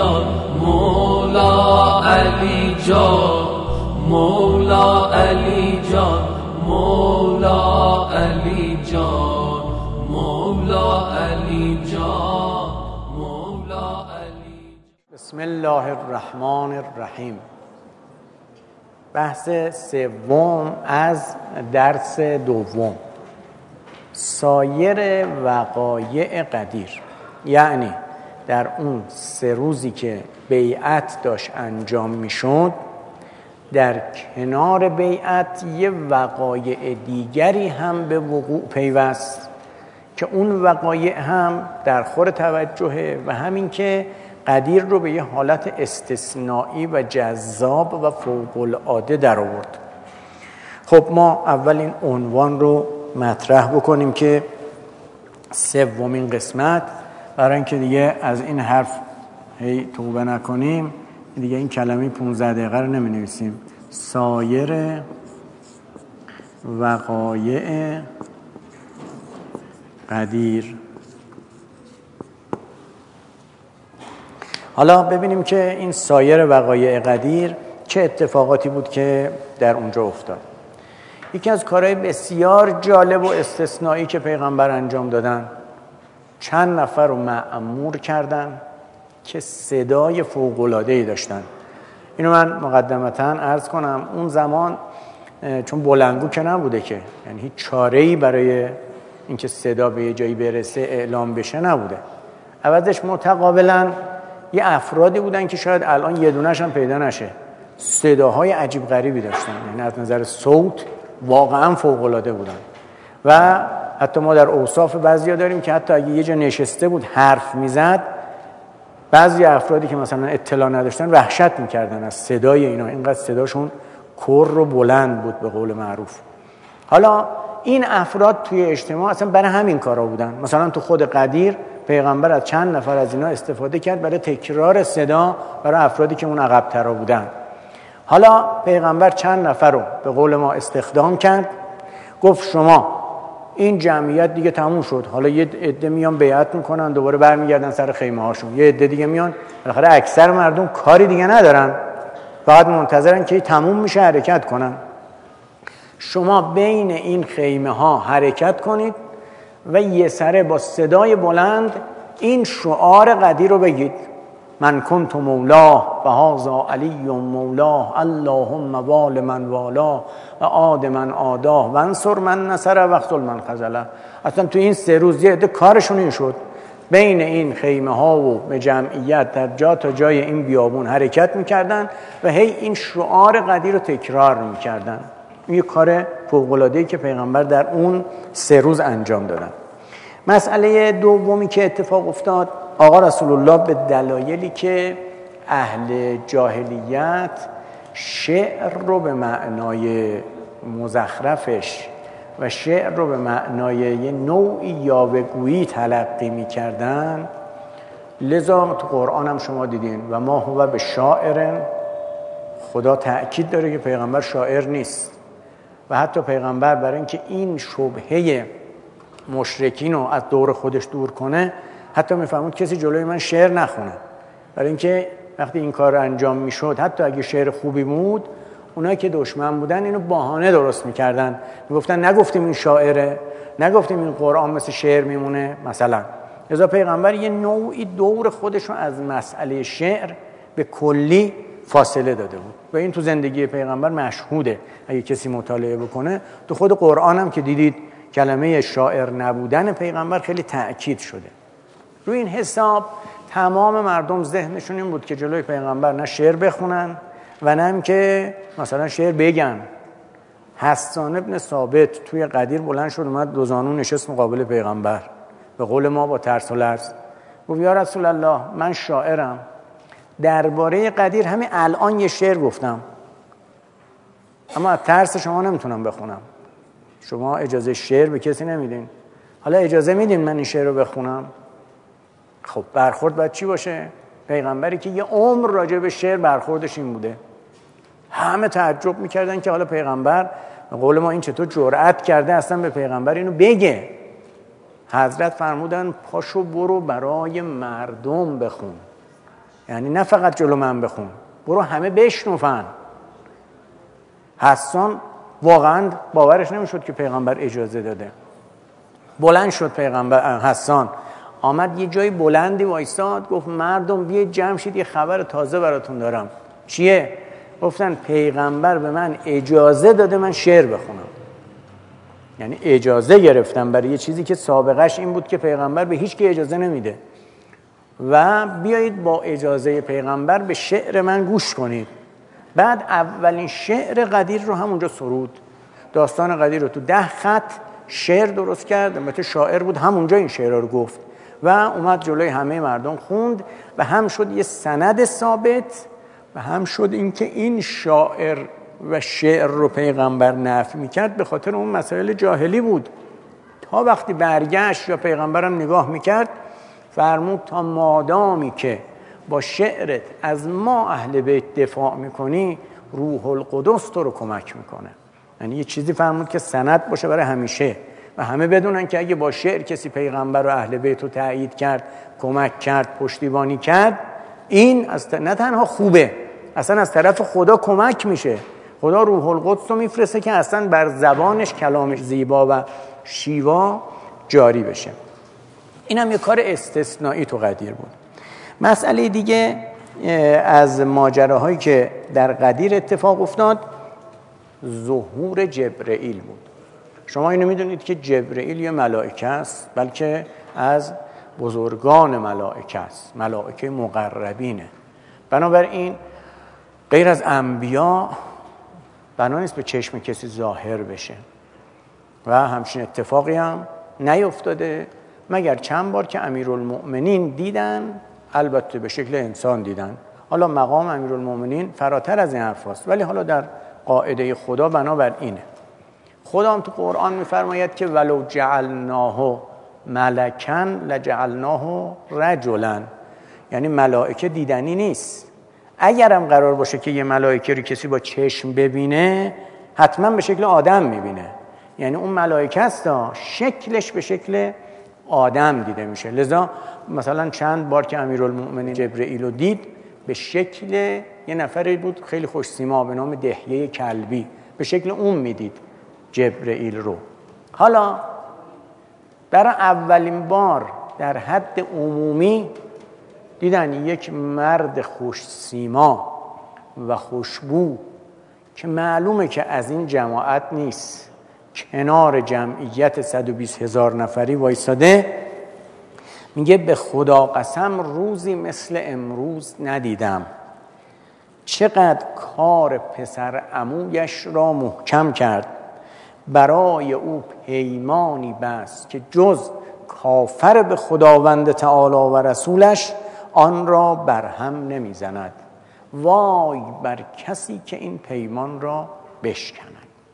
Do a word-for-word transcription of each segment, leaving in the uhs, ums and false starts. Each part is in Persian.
جان مولا علی جان مولا علی جان مولا علی جان مولا علی جان مولا علی. بسم الله الرحمن الرحیم. بحث سوم از درس دوم، سایر وقایع قدیر، یعنی در اون سه روزی که بیعت داشت انجام میشد، در کنار بیعت یه وقایع دیگری هم به وقوع پیوست که اون وقایع هم در خور توجهه و همین که قدیر رو به یه حالت استثنایی و جذاب و فوق‌العاده در آورد. خب ما اول این عنوان رو مطرح بکنیم که سومین قسمت، برای اینکه دیگه از این حرف هی توبه نکنیم، دیگه این کلمه پانزده دقیقه رو نمی نویسیم. سایر وقایع قدیر. حالا ببینیم که این سایر وقایع قدیر چه اتفاقاتی بود که در اونجا افتاد. یکی از کارهای بسیار جالب و استثنایی که پیغمبر انجام دادن، چند نفر رو مأمور کردن که صدای فوق‌العاده‌ای داشتن. اینو من مقدمتاً عرض کنم، اون زمان چون بلندگو که نبوده که، یعنی هیچ چاره‌ای برای اینکه صدا به یه جایی برسه اعلام بشه نبوده. عوضش متقابلاً یه افرادی بودن که شاید الان یه دونه‌ش هم پیدا نشه، صداهای عجیب غریبی داشتن، یعنی از نظر صوت واقعاً فوق‌العاده بودن. و حتی ما در اوصاف بعضیا داریم که حتی اگه یه جا نشسته بود حرف میزد، بعضی افرادی که مثلا اطلاع نداشتن وحشت میکردن از صدای اینا، اینقدر صداشون کر و بلند بود به قول معروف. حالا این افراد توی اجتماع اصلا برای همین کارا بودن. مثلا تو خود قدیر پیغمبر از چند نفر از اینا استفاده کرد برای تکرار صدا برای افرادی که اون عقب‌ترا بودن. حالا پیغمبر چند نفر رو به قول ما استخدام کرد، گفت شما این جمعیت دیگه تموم شد، حالا یه عده میان بیعت میکنن دوباره برمیگردن سر خیمه هاشون، یه عده دیگه میان، بالاخره اکثر مردم کاری دیگه ندارن، فقط منتظرن که تموم میشه حرکت کنن. شما بین این خیمه ها حرکت کنید و یه سره با صدای بلند این شعار قدیر رو بگید: من کنت مولاه و هذا علی مولاه اللهم وال من والاه و عاد من عاداه و انصر من نصره و اخذل من خذله. اصلا تو این سه روز یه عده کارشون این شد، بین این خیمه ها و به جمعیت در جا تا جای این بیابون حرکت میکردن و هی این شعار قدیر رو تکرار میکردن. این یه کار فوق‌العاده‌ای که پیغمبر در اون سه روز انجام دادن. مسئله دومی که اتفاق افتاد، آقا رسول الله به دلایلی که اهل جاهلیت شعر رو به معنای مزخرفش و شعر رو به معنای یه نوعی یاوه‌گویی تلقی می‌کردن، لذا تو قرآن هم شما دیدین و ما هو به شاعر، خدا تأکید داره که پیغمبر شاعر نیست. و حتی پیغمبر برای اینکه این شبهه مشرکین رو از دور خودش دور کنه، حتی میفهمود کسی جلوی من شعر نخونه، برای اینکه وقتی این کار انجام میشد، حتی اگه شعر خوبی بود، اونایی که دشمن بودن اینو بهانه درست میکردن، میگفتن نگفتیم این شاعره، نگفتیم این قرآن مثل شعر میمونه مثلا. لذا پیغمبر یه نوعی دور خودش رو از مسئله شعر به کلی فاصله داده بود و این تو زندگی پیغمبر مشهوده. اگه کسی مطالعه بکنه تو خود قرآن هم که دیدید کلمه شاعر نبودن پیغمبر خیلی تأکید شده. روی این حساب تمام مردم ذهنشون این بود که جلوی پیغمبر نه شعر بخونن و نه هم که مثلا شعر بگن. حسان ابن ثابت توی قدیر بلند شد، اومد دو زانو نشست مقابل پیغمبر، به قول ما با ترس و لرز گفت یا رسول الله من شاعرم، درباره قدیر همین الان یه شعر گفتم، اما از ترس شما نمیتونم بخونم. شما اجازه شعر به کسی نمیدین، حالا اجازه میدین من این شعر رو بخونم؟ خب برخورد باید چی باشه؟ پیغمبری که یه عمر راجع به شعر برخوردش این بوده. همه تعجب میکردن که حالا پیغمبر به قول ما این چطور جرأت کرده اصلا به پیغمبر اینو بگه. حضرت فرمودن پاشو برو برای مردم بخون. یعنی نه فقط جلو من بخون، برو همه بشنفن. حسان واقعا باورش نمیشد که پیغمبر اجازه داده. بلند شد پیغمبر حسان، آمد یه جای بلندی وایساد، گفت مردم بیاید جمع شید، یه خبر تازه براتون دارم. چیه؟ گفتن پیغمبر به من اجازه داده من شعر بخونم. یعنی اجازه گرفتم برای یه چیزی که سابقش این بود که پیغمبر به هیچ کی اجازه نمیده و بیایید با اجازه پیغمبر به شعر من گوش کنید. بعد اولین شعر قدیر رو همونجا سرود. داستان قدیر رو تو ده خط شعر درست کرد، البته شاعر بود، همونجا این شعر رو گفت و اومد جلوی همه مردم خوند و هم شد یه سند ثابت و هم شد این که این شاعر و شعر رو پیغمبر نفی میکرد به خاطر اون مسائل جاهلی بود. تا وقتی برگشت یا پیغمبرم نگاه میکرد فرمود تا مادامی که با شعرت از ما اهل بیت دفاع میکنی روح القدس تو رو کمک میکنه. یعنی یه چیزی فرمود که سند باشه برای همیشه و همه بدونن که اگه با شعر کسی پیغمبر و اهل بیت رو تأیید کرد، کمک کرد، پشتیبانی کرد، این از نه تنها خوبه، اصلا از طرف خدا کمک میشه. خدا روح القدس رو میفرسته که اصلا بر زبانش کلامش زیبا و شیوا جاری بشه. این هم یه کار استثنایی تو قدیر بود. مسئله دیگه از ماجراهایی که در قدیر اتفاق افتاد ظهور جبرئیل بود. شما اینو میدونید که جبرئیل یه ملائکه است، بلکه از بزرگان ملائکه است، ملائکه مقربینه. بنابراین غیر از انبیا بنا نیست به چشم کسی ظاهر بشه و همچین اتفاقی هم نیفتاده مگر چند بار که امیرالمؤمنین دیدن، البته به شکل انسان دیدن. حالا مقام امیرالمؤمنین فراتر از این حرف هست، ولی حالا در قاعده خدا بنابر اینه. خدا هم تو قرآن میفرماید که ولو جعلناه ملکا لجعلناه رجلا، یعنی ملائکه دیدنی نیست. اگرم قرار باشه که یه ملائکه رو کسی با چشم ببینه حتما به شکل آدم میبینه، یعنی اون ملائکه است شکلش به شکل آدم دیده میشه. لذا مثلا چند بار که امیرالمؤمنین جبرئیل رو دید به شکل یه نفری بود خیلی خوش سیما به نام دحیه کلبی، به شکل اون میدید جبرئیل رو. حالا برای اولین بار در حد عمومی دیدن یک مرد خوش سیما و خوشبو که معلومه که از این جماعت نیست، کنار جمعیت صد و بیست هزار نفری وایساده، میگه به خدا قسم روزی مثل امروز ندیدم. چقدر کار پسر عمویش را محکم کرد، برای او پیمانی بس که جز کافر به خداوند تعالی و رسولش آن را برهم نمیزند. وای بر کسی که این پیمان را بشکند.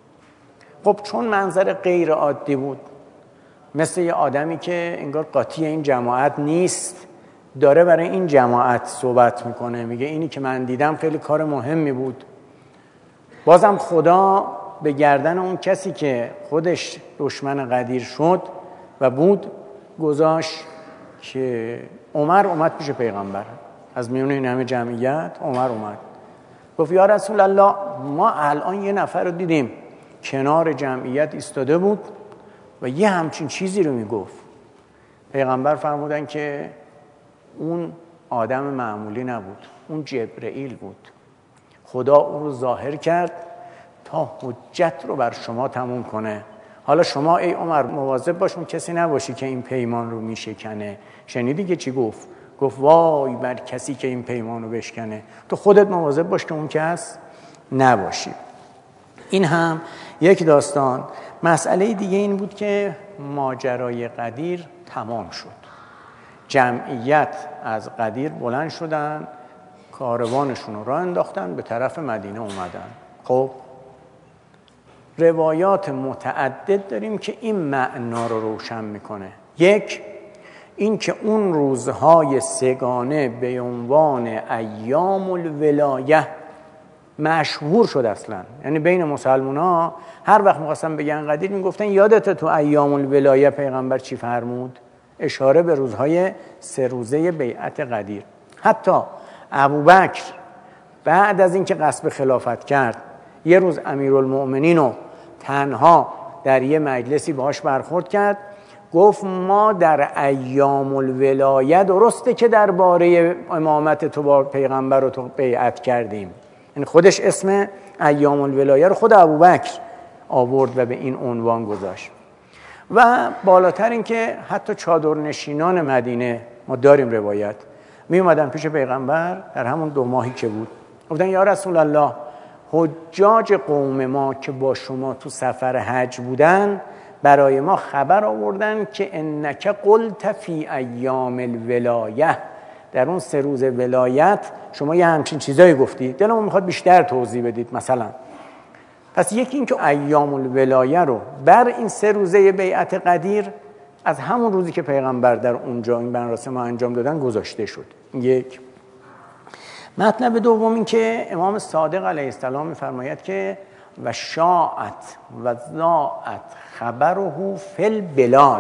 خب چون منظر غیر عادی بود، مثل یه آدمی که انگار قاطی این جماعت نیست، داره برای این جماعت صحبت میکنه، میگه اینی که من دیدم خیلی کار مهمی بود. بازم خدا به گردن اون کسی که خودش دشمن قدیر شد و بود گذاشت که عمر اومد پیش پیغمبر. از میون این همه جمعیت عمر اومد گفت یا رسول الله، ما الان یه نفر رو دیدیم کنار جمعیت ایستاده بود و یه همچین چیزی رو میگفت. پیغمبر فرمودن که اون آدم معمولی نبود، اون جبرئیل بود. خدا او رو ظاهر کرد تا حجت رو بر شما تموم کنه. حالا شما ای عمر مواظب باش اون کسی نباشی که این پیمان رو میشکنه. شنیدی که چی گفت؟ گفت وای بر کسی که این پیمان رو بشکنه. تو خودت مواظب باش که اون کس نباشی. این هم یک داستان. مسئله دیگه این بود که ماجرای قدیر تمام شد. جمعیت از قدیر بلند شدن، کاروانشون رو راه انداختن، به طرف مدینه اومدن. خب روایات متعدد داریم که این معنا رو روشن میکنه. یک، این که اون روزهای سگانه به عنوان ایام الولایه مشهور شد اصلا. یعنی بین مسلمان ها هر وقت می‌خواستن بگن قدیر میگفتن یادت تو ایام الولایه پیغمبر چی فرمود؟ اشاره به روزهای سه روزه بیعت قدیر. حتی ابوبکر بعد از اینکه قصد خلافت کرد یه روز امیرالمؤمنین رو تنها در یه مجلسی باهاش برخورد کرد، گفت ما در ایام الولایه درسته که درباره امامت تو با پیغمبر رو تو بیعت کردیم. یعنی خودش اسم ایام الولایه رو خود ابوبکر آورد و به این عنوان گذاشت. و بالاتر این که حتی چادرنشینان مدینه، ما داریم روایت، می اومدن پیش پیغمبر در همون دو ماهی که بود، گفتن یا رسول الله حجاج قوم ما که با شما تو سفر حج بودن برای ما خبر آوردن که انک قلت فی ایام الولایه، در اون سه روز ولایت شما یه همچین چیزایی گفتی، دلمون میخواد بیشتر توضیح بدید مثلا. پس یکی این که ایام الولایه رو بر این سه روزه بیعت قدیر از همون روزی که پیغمبر در اونجا این مراسم انجام دادن گذاشته شد. یک مطلب دوم این که امام صادق علیه السلام می‌فرماید که و شاعت و ضاعت خبره فی البلاد،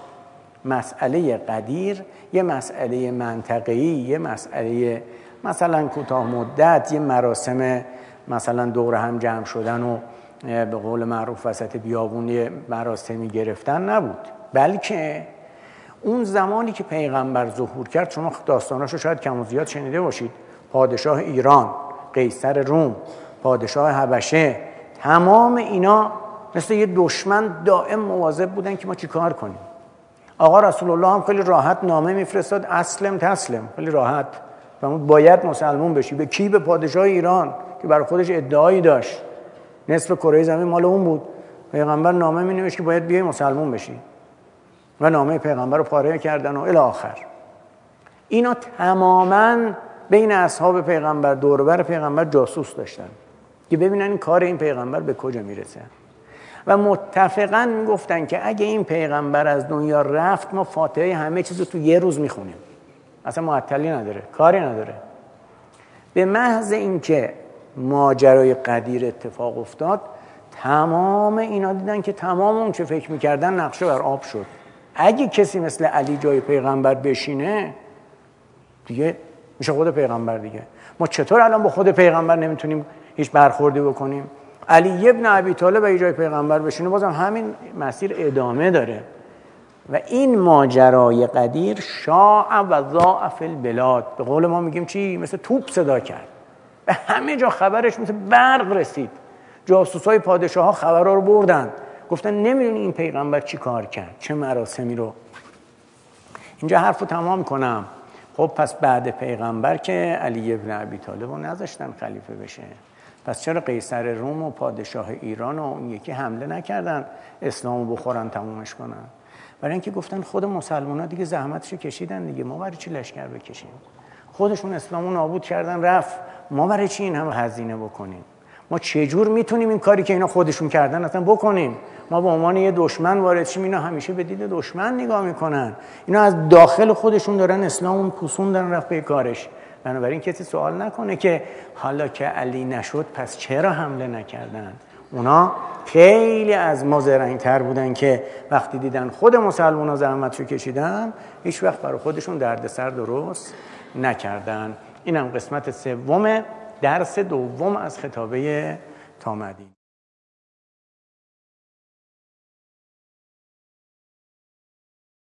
مسئله قدیر یه مسئله منطقه‌ای، یه مسئله مثلا کوتاه مدت، یه مراسم مثلا دور هم جمع شدن و به قول معروف وسط بیابون یه مراسمی گرفتن نبود، بلکه اون زمانی که پیغمبر ظهور کرد، شما داستاناشو شاید کم و زیاد شنیده باشید، پادشاه ایران، قیصر روم، پادشاه حبشه، تمام اینا مثل یه دشمن دائم مواظب بودن که ما چی کار کنیم. آقا رسول الله هم خیلی راحت نامه میفرستاد اسلم تسلم، خیلی راحت، و باید مسلمون بشی. به کی؟ به پادشاه ایران که برای خودش ادعایی داشت، نصف کره زمین مال اون بود. پیغمبر نامه می نوشت که باید بیای مسلمون بشی و نامه پیغمبر رو پاره کردن و الی آخر. اینا تماماً بین اصحاب پیغمبر دور و بر پیغمبر جاسوس داشتن که ببینن این کار این پیغمبر به کجا میرسه، و متفقاً میگفتن که اگه این پیغمبر از دنیا رفت ما فاتحه همه چیز رو تو یه روز میخونیم، اصلا معطلی نداره، کاری نداره. به محض اینکه ماجرای قدیر اتفاق افتاد، تمام اینا دیدن که تمام اون چه فکر میکردن نقشه بر آب شد. اگه کسی مثل علی جای پیغمبر بشینه دیگه میشه خود پیغمبر دیگه. ما چطور الان با خود پیغمبر نمیتونیم هیچ برخوردی بکنیم؟ علی ابن ابی طالب اگه جای پیغمبر بشینه بازم همین مسیر ادامه داره. و این ماجرای قدیر شاع و ضاع فی البلاد، به قول ما میگیم چی؟ مثل توپ صدا کرد، به همه جا خبرش مثل برق رسید. جاسوسای پادشاه ها خبرها رو بردن، گفتن نمیدونی این پیغمبر چی کار کرد، چه مراسمی رو. اینجا حرف رو تمام کنم. خب پس بعد پیغمبر که علی ابن ابی طالب رو نذاشتن خلیفه بشه، پس چرا قیصر روم و پادشاه ایران و اون یکی حمله نکردن اسلامو بخورن تمومش کنن؟ برای اینکه گفتن خود مسلمان‌ها دیگه زحمتشو کشیدن دیگه، ما برای چی لشکر بکشیم؟ خودشون اسلامو نابود کردن رفت، ما برای چی این همه هزینه بکنیم؟ ما چجور میتونیم این کاری که اینا خودشون کردن اصلا بکنیم؟ ما به عنوان یه دشمن وارد شیم، اینا همیشه به دید دشمن نگاه میکنن. اینا از داخل خودشون دارن اسلامو پوسوندن رفت به کارش. بنابراین کسی سوال نکنه که حالا که علی نشد پس چرا حمله نکردن. اونا خیلی از ما زرنگ‌تر بودن که وقتی دیدن خود مسلمان‌ها زحمتشو کشیدن هیچ وقت برای خودشون دردسر درست نکردن. اینم قسمت سوم درس دوم از خطابه تا مدینه.